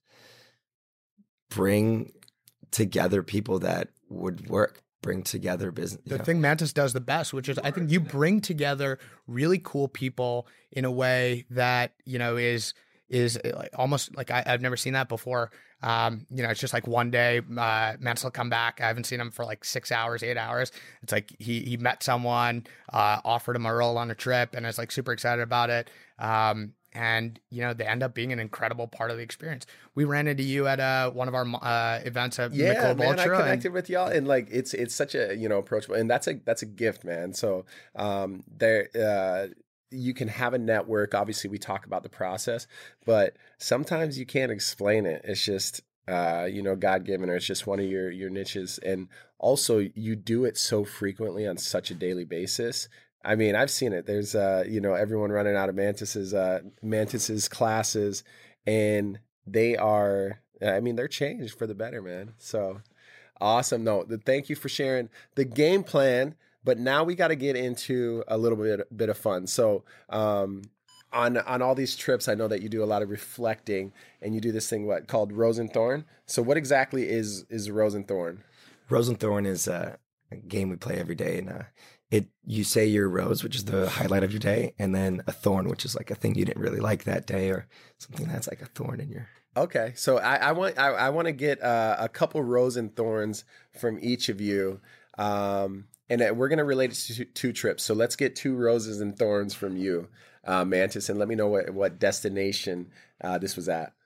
bring together people that would work, bring together business. The know. thing Mantis does the best, which is I think you bring together really cool people in a way that, you know, is is like almost like I, I've never seen that before. Um, you know, it's just like one day, uh, Mantis will come back. I haven't seen him for like six hours, eight hours. It's like he he met someone, uh, offered him a role on a trip, and is like super excited about it. Um, and you know, they end up being an incredible part of the experience. We ran into you at uh, one of our uh, events at yeah, Michelob man, Ultra. I connected and- with y'all, and like it's it's such a you know approachable, and that's a that's a gift, man. So um, there. Uh, you can have a network. Obviously we talk about the process, but sometimes you can't explain it. It's just, uh, you know, God-given, or it's just one of your, your niches. And also you do it so frequently on such a daily basis. I mean, I've seen it. There's, uh, you know, everyone running out of Mantis's, uh, Mantis's classes, and they are, I mean, they're changed for the better, man. So awesome. No, the, thank you for sharing the game plan. But now we got to get into a little bit bit of fun. So um, on on all these trips, I know that you do a lot of reflecting, and you do this thing what called Rose and Thorn. So what exactly is is Rose and Thorn? Rose and Thorn is a game we play every day, and uh, it you say your rose, which is the highlight of your day, and then a thorn, which is like a thing you didn't really like that day, or something that's like a thorn in your. Okay, so I, I want I, I want to get uh, a couple Rose and Thorns from each of you. Um, And we're going to relate it to two trips. So let's get two roses and thorns from you, uh, Mantis, and let me know what, what destination uh, this was at.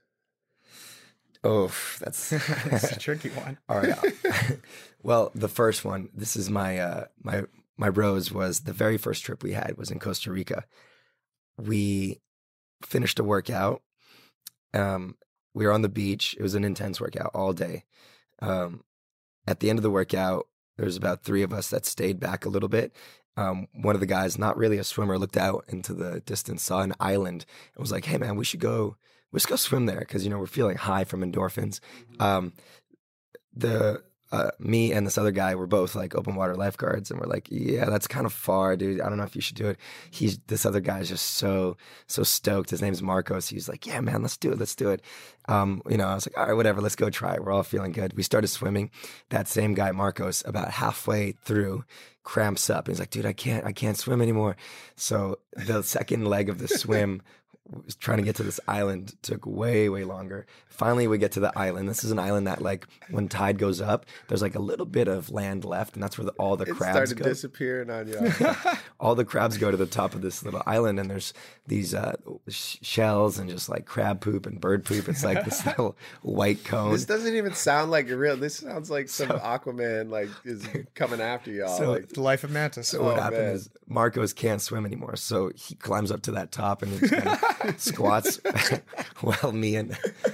Oh, that's It's a tricky one. All right. Well, the first one, this is my, uh, my, my rose was the very first trip we had was in Costa Rica. We finished a workout. Um, we were on the beach. It was an intense workout all day. Um, at the end of the workout, there was about three of us that stayed back a little bit. Um, one of the guys, not really a swimmer, looked out into the distance, saw an island, and was like, "Hey, man, we should go. We should go swim there because you know we're feeling high from endorphins." Um, the uh, me and this other guy were both like open water lifeguards, and we're like, "Yeah, that's kind of far, dude. I don't know if you should do it." He's this other guy is just so so stoked. His name's Marcos. He's like, "Yeah, man, let's do it. Let's do it." Um, you know, I was like, "All right, whatever. Let's go try it." We're all feeling good. We started swimming. That same guy, Marcos, about halfway through, cramps up. He's like, "Dude, I can't, I can't swim anymore." So the second leg of the swim. Was trying to get to this island took way way longer. Finally we get to the island. This is an island that like when tide goes up there's like a little bit of land left, and that's where the, all the it crabs started go. disappearing on you. All the crabs go to the top of this little island, and there's these uh, sh- shells and just like crab poop and bird poop. It's like this little white cone. This doesn't even sound like a real. This sounds like some so, Aquaman like is coming after y'all. So like, the life of Mantis. So what oh, happened man. is Marcos can't swim anymore, so he climbs up to that top and he just kind of squats while me and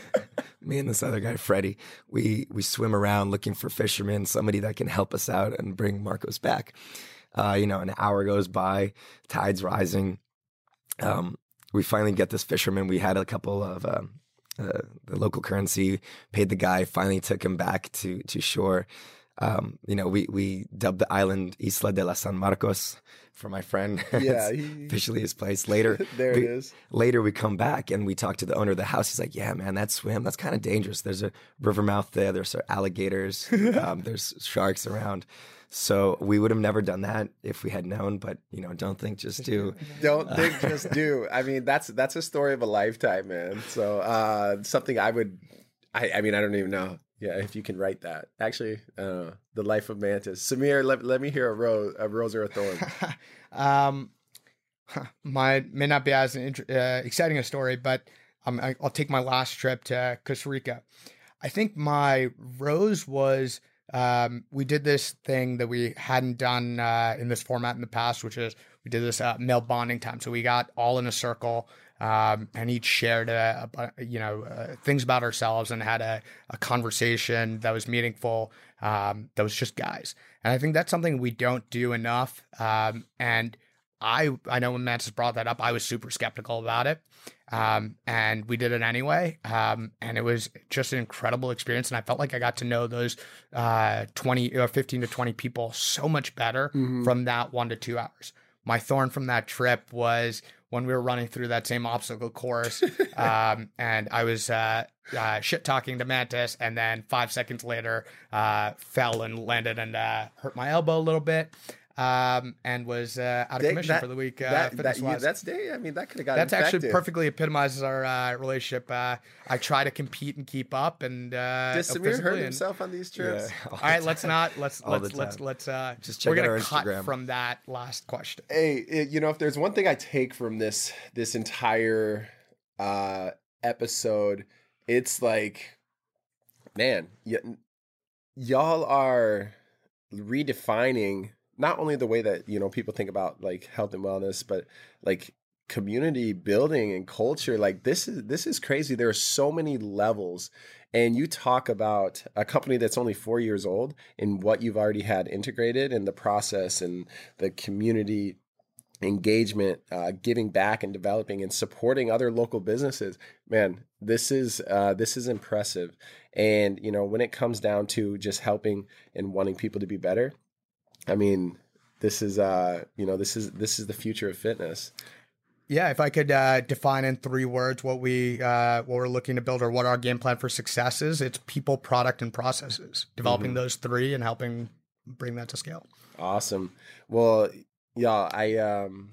me and this other guy Freddie we we swim around looking for fishermen, somebody that can help us out and bring Marcos back. Uh, you know, an hour goes by, tide's rising. Um, we finally get this fisherman. We had a couple of um, uh, the local currency, paid the guy, finally took him back to to shore. Um, you know, we, we dubbed the island Isla de la San Marcos for my friend. Yeah, it's he, officially his place. Later, there we, it is. Later, we come back and we talk to the owner of the house. He's like, "Yeah, man, that swim, that's kind of dangerous. There's a river mouth there. There's alligators. um, there's sharks around." So we would have never done that if we had known. But you know, don't think, just do. Don't think, just do. I mean, that's that's a story of a lifetime, man. So uh, something I would. I, I mean, I don't even know. Yeah, if you can write that. Actually, uh, the life of Mantis. Samir, let, let me hear a rose, a rose or a thorn. um, Mine may not be as an int- uh, exciting a story, but um, I, I'll take my last trip to Costa Rica. I think my rose was, um, we did this thing that we hadn't done uh, in this format in the past, which is we did this uh, male bonding time. So we got all in a circle um, and each shared, a, a, you know, uh, things about ourselves and had a, a conversation that was meaningful, um, that was just guys. And I think that's something we don't do enough. Um, and I, I know when Mantis brought that up, I was super skeptical about it. Um, and we did it anyway. Um, and it was just an incredible experience. And I felt like I got to know those, uh, twenty or fifteen to twenty people so much better mm-hmm. from that one to two hours. My thorn from that trip was when we were running through that same obstacle course. um, and I was, uh, uh, shit talking to Mantis. And then five seconds later, uh, fell and landed and, uh, hurt my elbow a little bit. Um, and was uh, out of commission that, for the week. Uh, that, that, yeah, that's day. I mean, that could have got. That's infected. Actually perfectly epitomizes our uh, relationship. Uh, I try to compete and keep up. And uh, does Samir hurt himself on these trips? Yeah, all, all right, let's not. Let's all let's let's let's. Uh, Just check we're out gonna our cut Instagram. from that last question. Hey, it, you know, if there's one thing I take from this this entire uh, episode, it's like, man, y- y'all are redefining not only the way that, you know, people think about like health and wellness, but like community building and culture. Like this is, this is crazy. There are so many levels, and you talk about a company that's only four years old and what you've already had integrated in the process and the community engagement, uh, giving back and developing and supporting other local businesses. Man, this is, uh, this is impressive. And, you know, when it comes down to just helping and wanting people to be better, I mean, this is, uh, you know, this is, this is the future of fitness. Yeah. If I could uh, define in three words what we, uh, what we're looking to build or what our game plan for success is, it's people, product, and processes. Developing mm-hmm. those three and helping bring that to scale. Awesome. Well, yeah, I, um,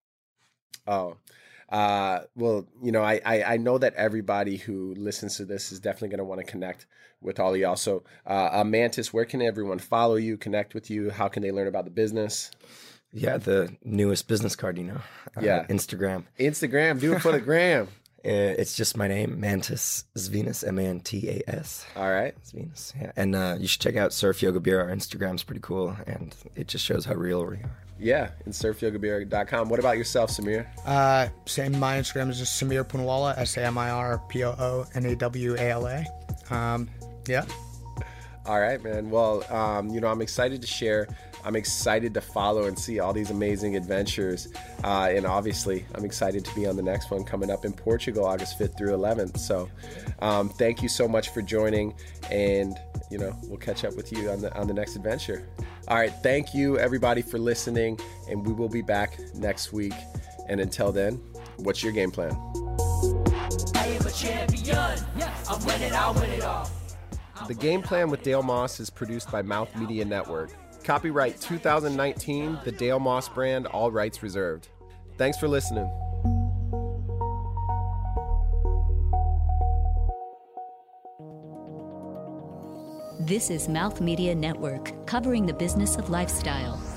oh, uh, well, you know, I, I, I know that everybody who listens to this is definitely going to want to connect with all of y'all. So, uh, uh, Mantis, where can everyone follow you, connect with you? How can they learn about the business? Yeah, the newest business card, you know. Uh, yeah. Instagram. Instagram. Do it for the gram. It's just my name, Mantis Zvinas, M A N T A S. All right. Zvinas, yeah. And uh, you should check out Surf Yoga Beer. Our Instagram's pretty cool, and it just shows how real we are. Yeah, and surf yoga beer dot com. What about yourself, Samir? Uh, same, my Instagram is just Samir Poonawala, S A M I R P O O N A W A L A. Um, yeah. All right, man. Well, um, you know, I'm excited to share. I'm excited to follow and see all these amazing adventures. Uh, and obviously, I'm excited to be on the next one coming up in Portugal, August fifth through eleventh. So um, thank you so much for joining. And, you know, we'll catch up with you on the on the next adventure. All right. Thank you, everybody, for listening. And we will be back next week. And until then, what's your game plan? I am a champion. Yes. I'm winning, I'll win it all. The Game Plan with Dale Moss is produced by Mouth Media Network. Copyright two thousand nineteen, the Dale Moss brand, all rights reserved. Thanks for listening. This is Mouth Media Network, covering the business of lifestyle.